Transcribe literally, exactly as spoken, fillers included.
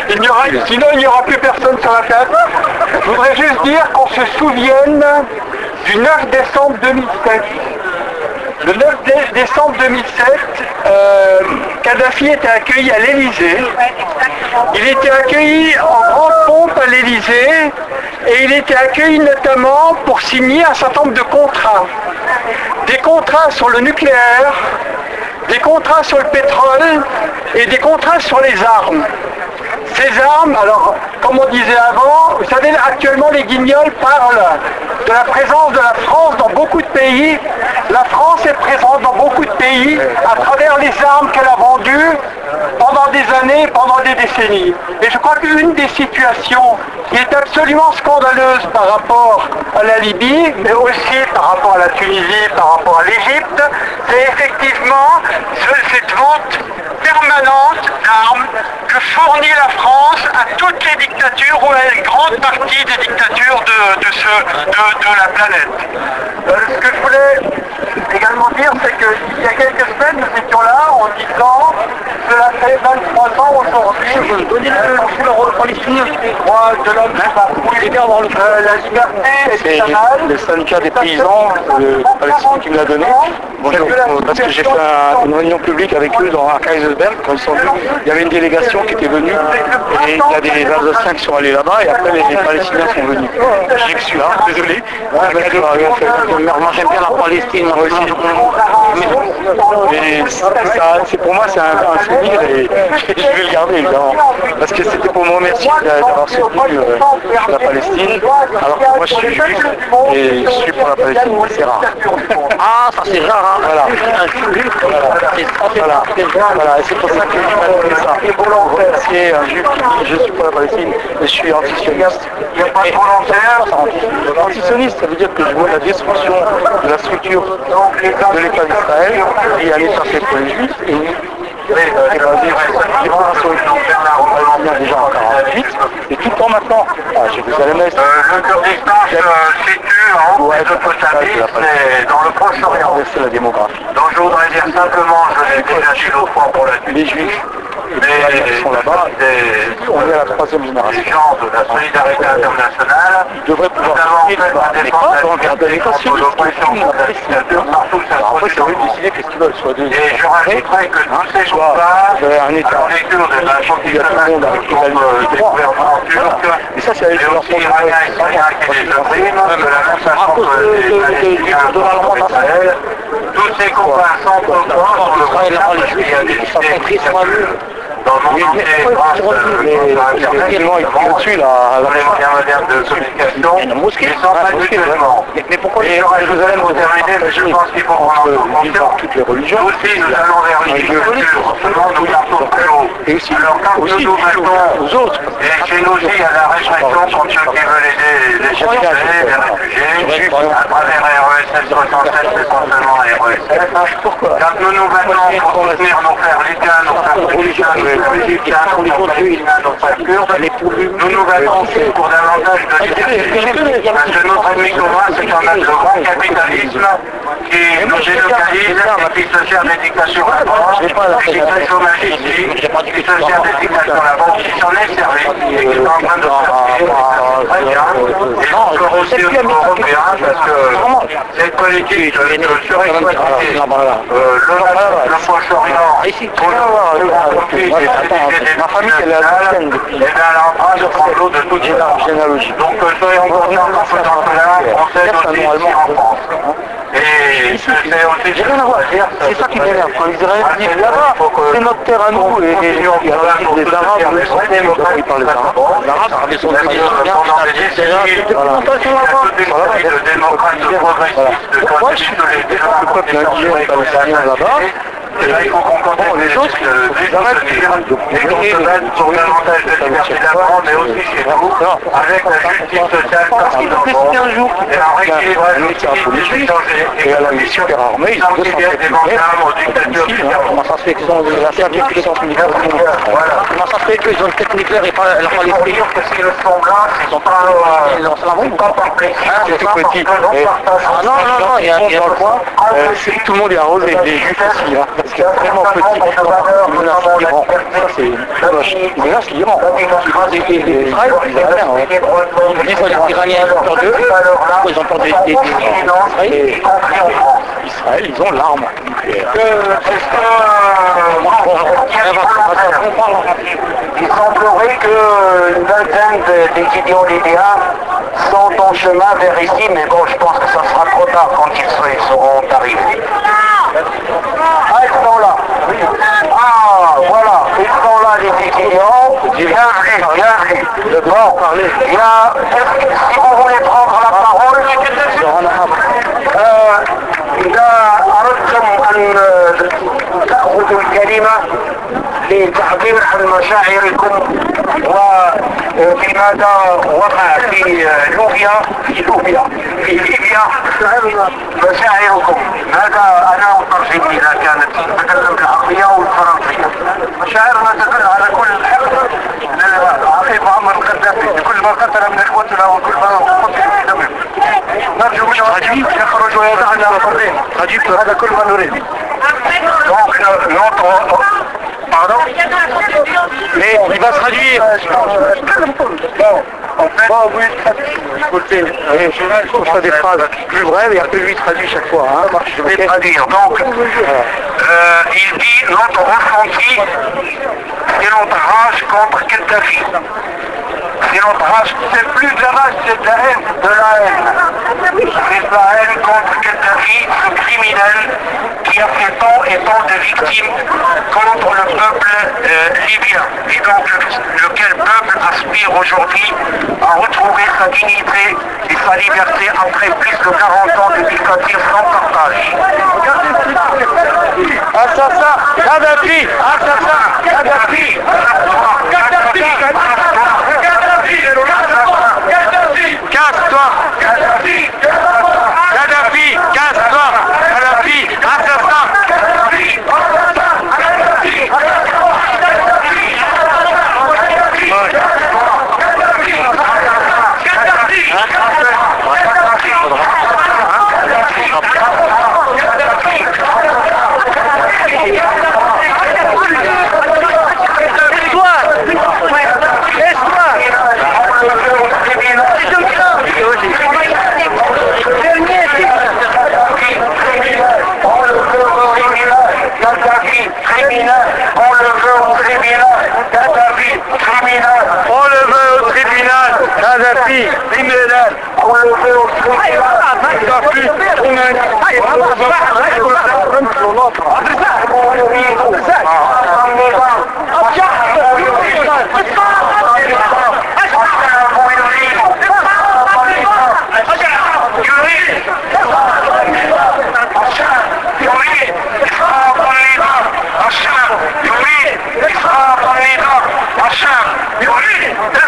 Il n'y aura, sinon il n'y aura plus personne sur la table. Je voudrais juste dire qu'on se souvienne du neuf décembre deux mille sept. Le neuf décembre deux mille sept, euh, Kadhafi était accueilli à l'Élysée. Il était accueilli en grande pompe à l'Élysée et il était accueilli notamment pour signer un certain nombre de contrats. Des contrats sur le nucléaire, des contrats sur le pétrole et des contrats sur les armes. Ces armes, alors, comme on disait avant, vous savez, actuellement les Guignols parlent de la présence de la France dans beaucoup de pays. La France est présente dans beaucoup de pays à travers les armes qu'elle a vendues pendant des années, pendant des décennies. Et je crois qu'une des situations qui est absolument scandaleuse par rapport à la Libye, mais aussi par rapport à la Tunisie, par rapport à l'Égypte, c'est effectivement cette vente permanente d'armes que fournit la France à toutes les dictatures ou à une grande partie des dictatures de, de, ce, de, de la planète. Euh, ce que je voulais également dire, c'est qu'il y a quelques semaines, nous étions là en disant cela fait vingt-trois ans aujourd'hui, donner le rôle palestinien, droit de l'homme, euh, la liberté externale. C'est le syndicat des paysans de Palestine qui me l'a donné. Bonjour, parce que j'ai fait un, une réunion publique avec eux dans, à Kaisersberg, quand ils sont venus. Il y avait une délégation qui était venue, et il y a des Alsaciens qui sont allés là-bas, et après les, les Palestiniens sont venus. J'ai que celui-là, désolé. Moi j'aime bien la Palestine, moi aussi. Mais ça, c'est pour moi c'est un, un souvenir et je vais le garder évidemment. Parce que c'était pour me remercier d'avoir soutenu euh, la Palestine, alors que moi je suis juif et je suis pour la Palestine, c'est rare. Ah, ça c'est rare, hein. Voilà. Voilà. Voilà. Voilà. Et c'est pour ça que je m'a fait ça. Pour remercier un juif qui dit je suis pour la Palestine et je suis antisioniste. Il n'y a pas de volontaire. Antisioniste, ça veut dire que je vois la destruction de la structure de l'État d'Israël et un État fait pour les juifs et c'est basé sur la libération palestinienne déjà en quarante-huit et tout en maintenant à Jérusalem-Est. Le Kurdistan se situe en haut de Mésopotamie, c'est dans le Proche-Orient. C'est la démographie. Donc je voudrais dire simplement, je l'ai déjà dit l'autre fois pour la Les juifs qui sont là-bas, on est à la troisième génération. Les gens de la solidarité internationale Ils devraient pouvoir quitter mais pas dans le cadre de l'État sioniste qui est une dictature partout. Après, c'est eux de décider qu'est-ce qu'ils veulent, soit deux. Et je rajouterais que tous ces soit un État en lecture de la il y a tout le monde avec l'égalité des droits. Et ça, c'est avec leur aussi Iraniens et Syriens qui les oppriment, de la constatation de l'Israël, tous ces combats sans combat sur le voyage, il y a des dictatures dans le monde entier, grâce à effectivement, il faut dessus là, les moyens modernes de communication, ils sont pas mutuellement. Mais pourquoi et Jérusalem pour terminer, mais je pense qu'il faut prendre en compte toutes les religions. Aussi, nous allons vers une dictature, seulement nous partons très haut. Et aussi, alors quand aussi nous nous mettons aux autres. Et chez nous aussi, il y a la répression contre ceux qui veulent aider les chercheurs, les réfugiés, à travers R E S S soixante-sept, mais pas seulement R E S S. Quand nous nous battons pour soutenir nos frères lycéens, nos frères politiciens, nos frères lycéens, nos frères palestiniens, nos frères kurdes, nous nous battons aussi pour davantage de liberté. Parce que notre ennemi commun, c'est quand même le grand capitalisme qui nous délocalise et qui se sert des dictatures là-bas, qui crée le chômage ici, qui se sert des dictatures là-bas, qui s'en est servi et qui est en train de faire très bien. Et encore aussi au niveau européen, parce que cette politique de surexploiter le Proche-Orient pour le conflit des ma famille, elle est alsacienne depuis. et bien elle est en train de prendre l'eau de toute généalogie. Donc soyons conscients qu'en faisant cela, on s'aide aussi ici en France. Et c'est aussi j'ai rien à voir. C'est ça qui m'énerve. Quand les Israéliens disent là-bas, c'est notre terre à nous, et il y a des Arabes, eux sont ils parlent des Arabes. Les Arabes, ils sont des Moi, je suis le peuple indigène palestinien là-bas. Et là, il faut qu'on comprenne les autres, les arrêtent et qu'on se batte pour davantage de liberté d'apprendre, mais aussi chez nous, avec la justice sociale partout dans le monde, et un rééquilibrage aussi des étrangers et la mission sans qu'il y ait des gendarmes aux dictatures différentes. Comment ça se fait qu'ils ont la Serbie et puissance militaire? Comment ça se fait qu'ils ont une tête nucléaire et pas la Palestine? Que s'ils le sont là, ils sont pas... Ils ont ça ou pas? C'est tout petit. Ah non, non, non, il y a un coin, tout le monde est arrosé, les juifs aussi. qui est vraiment petit, il menace l'Iran. Ça c'est moche. Il menace l'Iran. Les Israël, ils aiment bien. Des fois les Iraniens ont peur d'eux, ils ont peur des Israéliens. Israël, ils ont l'arme nucléaire. Il semblerait qu'une vingtaine des idiots libyens sont en chemin vers ici, mais bon, je pense que ça sera trop tard quand ils seront arrivés. Ah, ils sont là. Ah, voilà, ils sont là les étudiants. Bienvenue, bienvenue. Bon, il y a, si vous voulez prendre la parole, euh, إذا أردتم أن تأخذوا الكلمة للتعبير عن مشاعركم وفي ماذا وقع في ليبيا في ليبيا في ليبيا مشاعركم هذا أنا أترجم إذا كانت تتكلم بالعربية والفرنسية. مشاعرنا تدل على كل الحقد لعقيب معمر القذافي لكل ما قتل من إخوتنا وكل ما قتل في دمهم. نرجو منه يخرج ويدعنا حرين. هذا كل ما نريد. Donc notre pardon. Mais il va se traduire. Bon, en fait, bon, oui, écoutez, je trouve ça des phrases plus brèves, il y a que lui traduit chaque fois. Hein. Je vais traduire. Donc, euh, il dit notre ressenti, c'est notre rage contre Kadhafi. C'est notre rage, c'est plus de la rage, c'est de la haine, de la haine. C'est de la haine contre Kadhafi, ce criminel qui a fait tant et tant de victimes contre le peuple euh, libyen. Et donc le, lequel peuple aspire aujourd'hui à retrouver sa dignité et sa liberté après plus de quarante ans de dictature sans partage. Assassin, Kadhafi, assassin, Kadhafi, Kadhafi, casse-toi, Kadhafi, Kadhafi, casse-toi, Kadhafi, assassin, Kadhafi, criminel, on le veut au tribunal, Kadhafi, criminel, on le veut au tribunal, Kadhafi, criminel, on le veut au tribunal, Kadhafi, criminel, الشعب يريد إسقاط النظام، الشعب يريد